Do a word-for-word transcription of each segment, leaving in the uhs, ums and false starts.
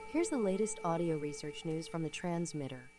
Here's the latest audio research news from the transmitter.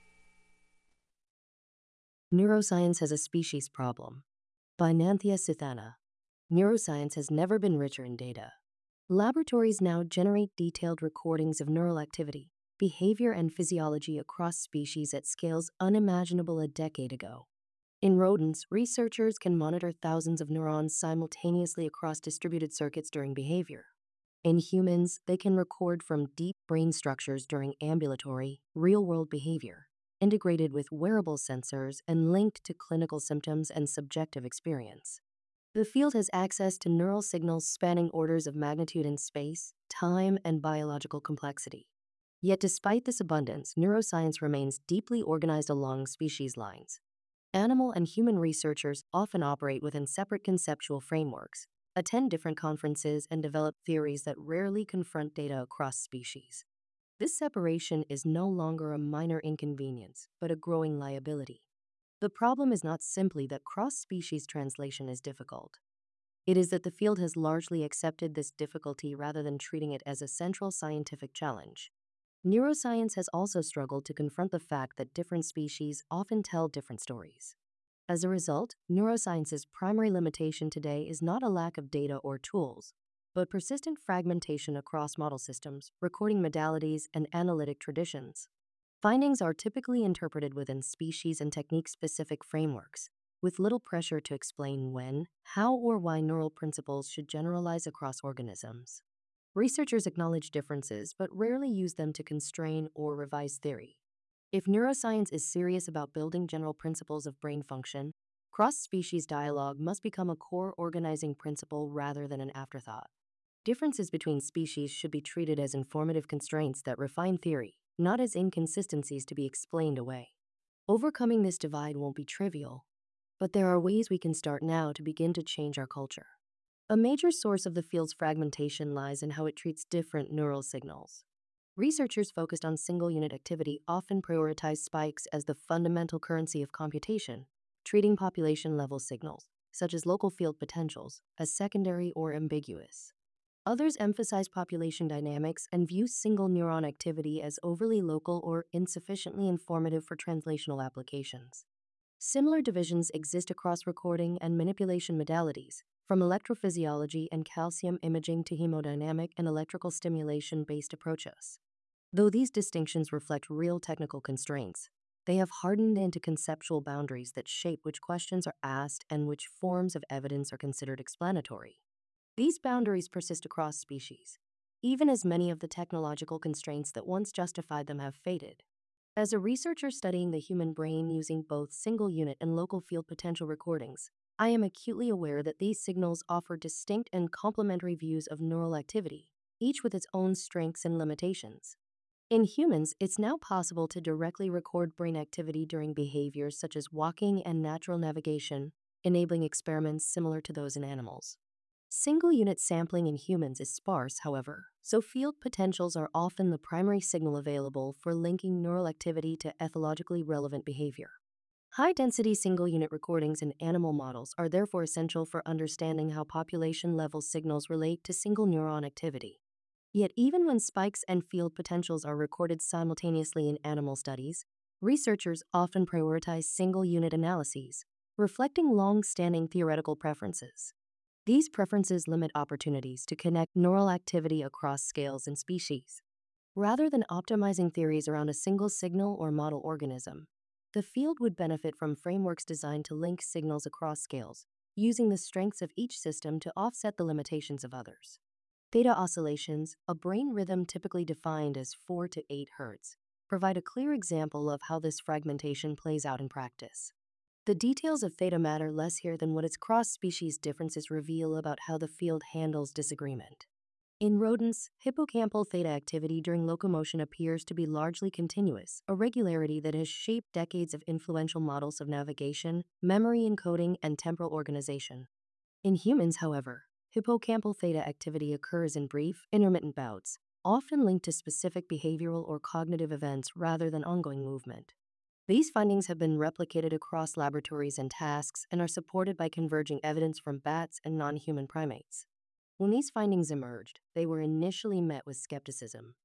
Neuroscience has a species problem. By Nanthia Sithana. Neuroscience has never been richer in data. Laboratories now generate detailed recordings of neural activity, behavior, and physiology across species at scales unimaginable a decade ago. In rodents, researchers can monitor thousands of neurons simultaneously across distributed circuits during behavior. In humans, they can record from deep brain structures during ambulatory, real-world behavior, integrated with wearable sensors and linked to clinical symptoms and subjective experience. The field has access to neural signals spanning orders of magnitude in space, time, and biological complexity. Yet despite this abundance, neuroscience remains deeply organized along species lines. Animal and human researchers often operate within separate conceptual frameworks, attend different conferences, and develop theories that rarely confront data across species. This separation is no longer a minor inconvenience, but a growing liability. The problem is not simply that cross-species translation is difficult. It is that the field has largely accepted this difficulty rather than treating it as a central scientific challenge. Neuroscience has also struggled to confront the fact that different species often tell different stories. As a result, neuroscience's primary limitation today is not a lack of data or tools, but persistent fragmentation across model systems, recording modalities, and analytic traditions. Findings are typically interpreted within species and technique-specific frameworks, with little pressure to explain when, how, or why neural principles should generalize across organisms. Researchers acknowledge differences, but rarely use them to constrain or revise theory. If neuroscience is serious about building general principles of brain function, cross-species dialogue must become a core organizing principle rather than an afterthought. Differences between species should be treated as informative constraints that refine theory, not as inconsistencies to be explained away. Overcoming this divide won't be trivial, but there are ways we can start now to begin to change our culture. A major source of the field's fragmentation lies in how it treats different neural signals. Researchers focused on single-unit activity often prioritize spikes as the fundamental currency of computation, treating population-level signals, such as local field potentials, as secondary or ambiguous. Others emphasize population dynamics and view single neuron activity as overly local or insufficiently informative for translational applications. Similar divisions exist across recording and manipulation modalities, from electrophysiology and calcium imaging to hemodynamic and electrical stimulation-based approaches. Though these distinctions reflect real technical constraints, they have hardened into conceptual boundaries that shape which questions are asked and which forms of evidence are considered explanatory. These boundaries persist across species, even as many of the technological constraints that once justified them have faded. As a researcher studying the human brain using both single-unit and local field potential recordings, I am acutely aware that these signals offer distinct and complementary views of neural activity, each with its own strengths and limitations. In humans, it's now possible to directly record brain activity during behaviors such as walking and natural navigation, enabling experiments similar to those in animals. Single-unit sampling in humans is sparse, however, so field potentials are often the primary signal available for linking neural activity to ethologically relevant behavior. High-density single-unit recordings in animal models are therefore essential for understanding how population-level signals relate to single neuron activity. Yet even when spikes and field potentials are recorded simultaneously in animal studies, researchers often prioritize single-unit analyses, reflecting long-standing theoretical preferences. These preferences limit opportunities to connect neural activity across scales and species. Rather than optimizing theories around a single signal or model organism, the field would benefit from frameworks designed to link signals across scales, using the strengths of each system to offset the limitations of others. Theta oscillations, a brain rhythm typically defined as four to eight hertz, provide a clear example of how this fragmentation plays out in practice. The details of theta matter less here than what its cross-species differences reveal about how the field handles disagreement. In rodents, hippocampal theta activity during locomotion appears to be largely continuous, a regularity that has shaped decades of influential models of navigation, memory encoding, and temporal organization. In humans, however, hippocampal theta activity occurs in brief, intermittent bouts, often linked to specific behavioral or cognitive events rather than ongoing movement. These findings have been replicated across laboratories and tasks and are supported by converging evidence from bats and non-human primates. When these findings emerged, they were initially met with skepticism.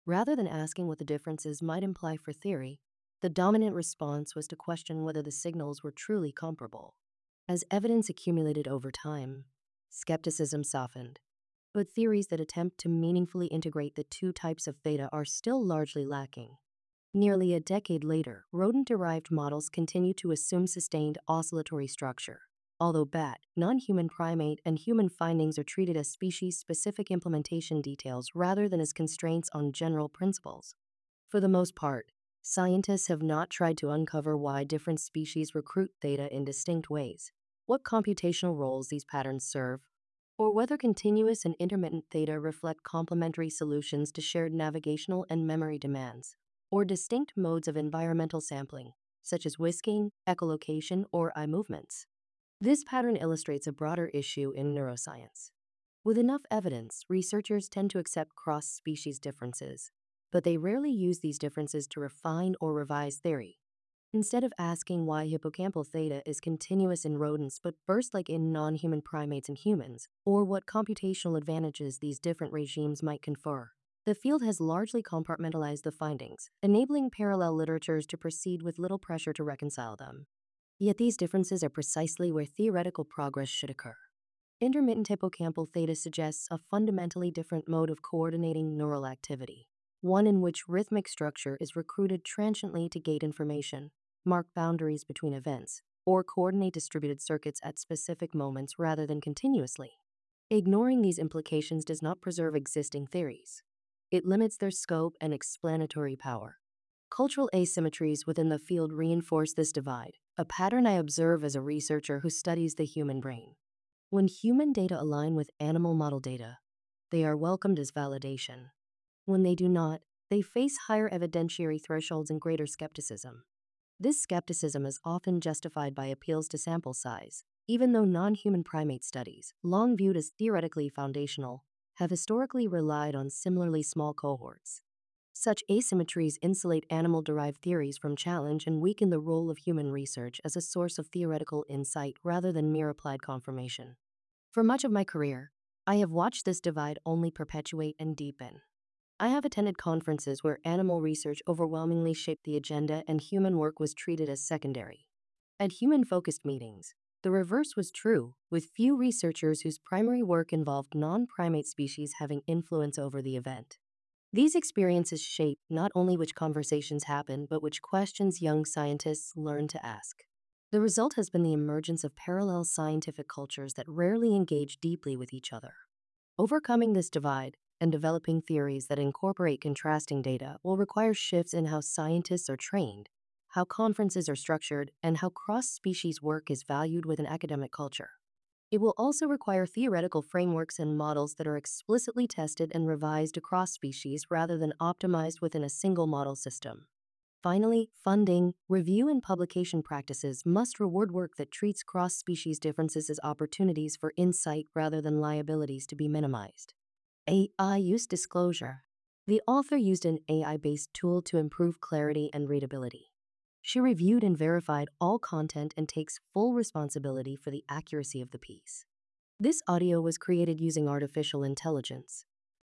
Rather than asking what the differences might imply for theory, the dominant response was to question whether the signals were truly comparable. As evidence accumulated over time, skepticism softened. But theories that attempt to meaningfully integrate the two types of theta are still largely lacking. Nearly a decade later, rodent-derived models continue to assume sustained oscillatory structure. Although bat, non-human primate, and human findings are treated as species-specific implementation details rather than as constraints on general principles. For the most part, scientists have not tried to uncover why different species recruit theta in distinct ways, what computational roles these patterns serve, or whether continuous and intermittent theta reflect complementary solutions to shared navigational and memory demands, or distinct modes of environmental sampling, such as whisking, echolocation, or eye movements. This pattern illustrates a broader issue in neuroscience. With enough evidence, researchers tend to accept cross-species differences, but they rarely use these differences to refine or revise theory. Instead of asking why hippocampal theta is continuous in rodents but burst-like in non-human primates and humans, or what computational advantages these different regimes might confer, the field has largely compartmentalized the findings, enabling parallel literatures to proceed with little pressure to reconcile them. Yet these differences are precisely where theoretical progress should occur. Intermittent hippocampal theta suggests a fundamentally different mode of coordinating neural activity, one in which rhythmic structure is recruited transiently to gate information, mark boundaries between events, or coordinate distributed circuits at specific moments rather than continuously. Ignoring these implications does not preserve existing theories. It limits their scope and explanatory power. Cultural asymmetries within the field reinforce this divide, a pattern I observe as a researcher who studies the human brain. When human data align with animal model data, they are welcomed as validation. When they do not, they face higher evidentiary thresholds and greater skepticism. This skepticism is often justified by appeals to sample size, even though non-human primate studies, long viewed as theoretically foundational, have historically relied on similarly small cohorts. Such asymmetries insulate animal-derived theories from challenge and weaken the role of human research as a source of theoretical insight rather than mere applied confirmation. For much of my career, I have watched this divide only perpetuate and deepen. I have attended conferences where animal research overwhelmingly shaped the agenda and human work was treated as secondary. At human-focused meetings, the reverse was true, with few researchers whose primary work involved non-primate species having influence over the event. These experiences shape not only which conversations happen, but which questions young scientists learn to ask. The result has been the emergence of parallel scientific cultures that rarely engage deeply with each other. Overcoming this divide and developing theories that incorporate contrasting data will require shifts in how scientists are trained, how conferences are structured, and how cross-species work is valued within academic culture. It will also require theoretical frameworks and models that are explicitly tested and revised across species rather than optimized within a single model system. Finally, funding, review, and publication practices must reward work that treats cross-species differences as opportunities for insight rather than liabilities to be minimized. A I use disclosure. The author used an A I-based tool to improve clarity and readability. She reviewed and verified all content and takes full responsibility for the accuracy of the piece. This audio was created using artificial intelligence.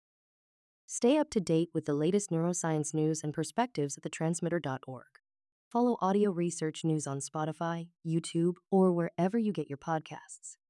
Stay up to date with the latest neuroscience news and perspectives at the transmitter dot org. Follow audio research news on Spotify, YouTube, or wherever you get your podcasts.